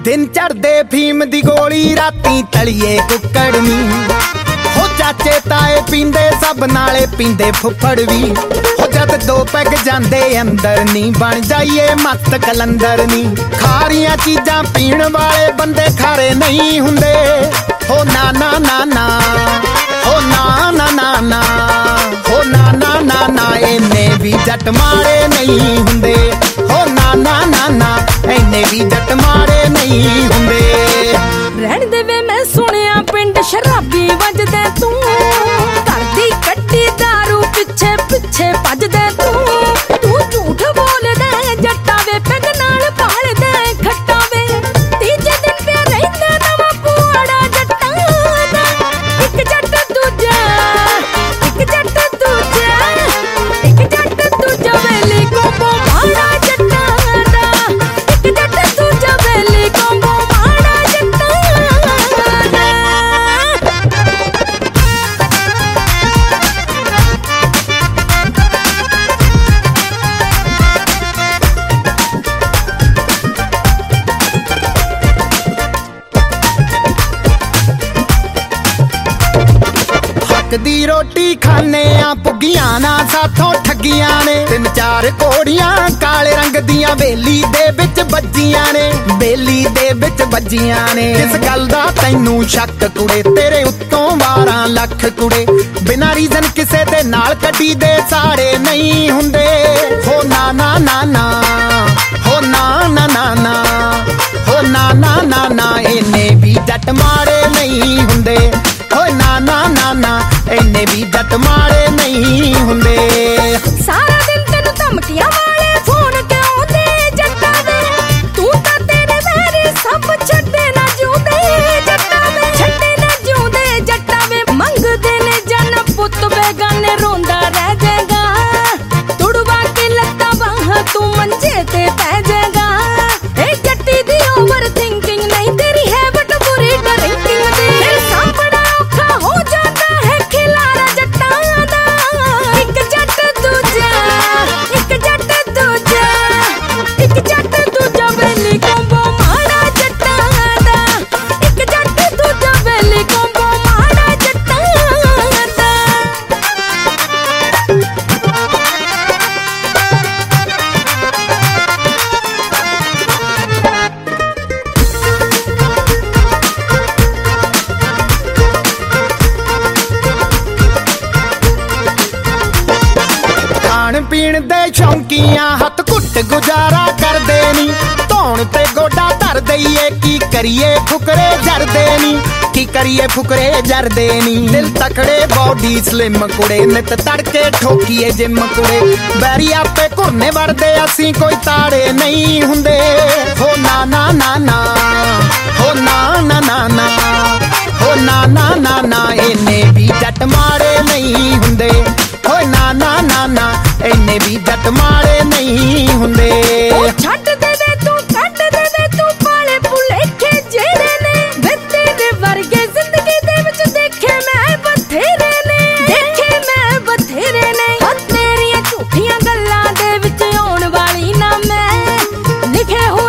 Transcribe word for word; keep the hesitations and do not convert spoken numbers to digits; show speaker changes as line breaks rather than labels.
दिन चढ़दे फीम दी गोली राती तलिए कुक्कड़ नी हो चाचे ताए पींदे सब नाले पींदे फुफड़ भी हो जद दो पैग जांदे अंदर नी बन जाइए मस्त कलंदर नी खारियां चीजां पीण वाले बंदे खारे नहीं हुंदे हो ना ना ना ना हो ना ना ना ना हो ना ना ना ना इन्ने भी जट मारे नहीं हुंदे हो ना ना ना ना इन्ने भी जट मारे नहीं हुंदे
रहन दे वे मैं सुनिया पिंड शराबी वजदे तू करदी कट्टी दारू पिछे पिछे भजदे तू तू झूठ बोल दे जट्टा वे पैग नाल पाल दे खट्टा वे तीजे दिन पे रहंदा नवा पुआड़ा जट्टा दा एक जट दूजा एक जट दूजा एक जट दूजा वेली कोबो माड़ा जट्टा दा एक जट दूजा वेली कोबो माड़ा जट्टा दा
दी रोटी खाने आ पुगियां ना साथों ठगियां ने तीन चार कोड़ियां काले रंग दियां बेली दे विच बज्जियां ने बेली दे विच बज्जियां ने किस गल दा तैनू शक कुड़े तेरे उत्तों बारह लख कुड़े बिना रीजन किसे दे नाल कड्डी दे सारे नहीं हुंदे हो ना ना ना ना हो ना ना ना ना हो ना ना ना ना इन्ने भी जट मारे नहीं हुंदे हो ना ना ना ना इन्ने भी जट मारे नहीं हुंदे
सारा दिन तेनू धमकियां वाले फोन क्यों दे जट्टा दे तू तां तेरे मेरे सब छड्डे ना जूंदे जट्टा दे छड्डे ना जूंदे जट्टा वे मंगदे ने जन पुੱਤ बेगाने रोंदा रह जाएगा तुड़वा के लत्ता बाह तू मंजे ते पै जाएगा ए जट्टी दी ओवर थिंकिंग नहीं तेरी है बट बुरी ड्रिंकिंग दी फिर सामना औखा हो जाता है खिलारा जट्टा दा एक जट दूजा एक जट दूजा एक जट दूजा वेली कोंबो माड़ा जट्टा दा एक जट दूजा वेली कोंबो माड़ा जट्टा दा
खाण पीण दे शौकीआं हथ घुट गुजारा करदे नी धौण ते गोडा धर दईए की करिए फुकरे जरदे नी की करिए फुकरे जरदे नी दिल तकड़े बॉडी स्लिम कुड़े नित तड़के ठोकीए जिम कुड़े बैरी आपे घुरने वड़दे असीं कोई ताड़े नहीं हुंदे हो ना ना ना ना हो ना ना ना ना हो ना ना ना ना इन्ने भी जट मारे नहीं हुंदे हो ना ना ना ना इन्ने भी जट मारे नहीं हुंदे
ओ छੱਡ दे दे तू ਕੱਢ ਦੇ ਦੇ ਤੂੰ ਪਾਲੇ ਭੁਲੇਖੇ ਜਿਹੜੇ ਨੇ ਵੇ ਤੇਰੇ ਵਰਗੇ ਜ਼ਿੰਦਗੀ ਦੇ ਵਿੱਚ ਦੇਖੇ ਮੈਂ ਬਥੇਰੇ ਨੇ ਦੇਖੇ ਮੈਂ ਬਥੇਰੇ ਨੇ ਹੋ ਤੇਰੀਆਂ ਝੂਠੀਆਂ ਗੱਲਾਂ ਦੇ ਵਿੱਚ ਆਉਣ ਵਾਲੀ ਨਾ ਮੈਂ ਲਿਖੇ